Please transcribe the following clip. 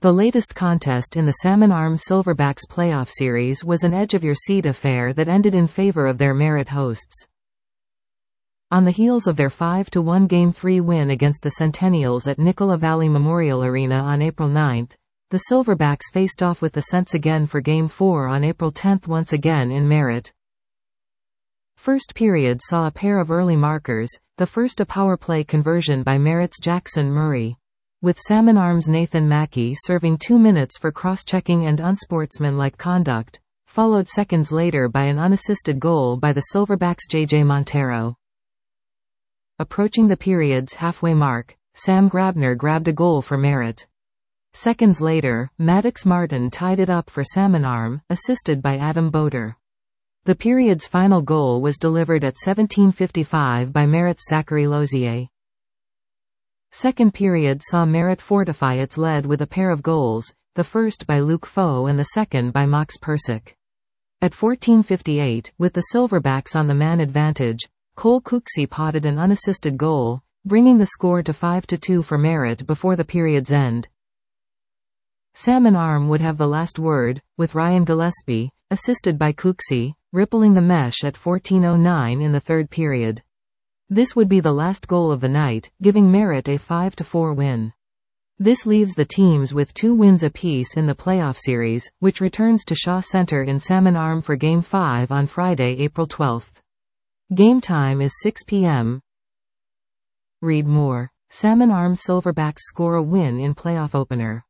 The latest contest in the Salmon Arm Silverbacks playoff series was an edge-of-your-seat affair that ended in favor of their Merit hosts. On the heels of their 5-1 Game 3 win against the Centennials at Nicola Valley Memorial Arena on April 9, the Silverbacks faced off with the Cents again for Game 4 on April 10 once again in Merit. First period saw a pair of early markers, the first a power play conversion by Merit's Jackson Murray, with Salmon Arm's Nathan Mackey serving 2 minutes for cross-checking and unsportsmanlike conduct, followed seconds later by an unassisted goal by the Silverbacks' JJ Montero. Approaching the period's halfway mark, Sam Grabner grabbed a goal for Merit. Seconds later, Maddox Martin tied it up for Salmon Arm, assisted by Adam Boder. The period's final goal was delivered at 17:55 by Merit's Zachary Lozier. Second period saw Merit fortify its lead with a pair of goals, the first by Luke Foe and the second by Max Persick. At 14:58, with the Silverbacks on the man advantage, Cole Cooksey potted an unassisted goal, bringing the score to 5-2 for Merit before the period's end. Salmon Arm would have the last word, with Ryan Gillespie, assisted by Cooksey, rippling the mesh at 14:09 in the third period. This would be the last goal of the night, giving Merit a 5-4 win. This leaves the teams with 2 wins apiece in the playoff series, which returns to Shaw Center in Salmon Arm for Game 5 on Friday, April 12. Game time is 6 p.m. Read more. Salmon Arm Silverbacks score a win in playoff opener.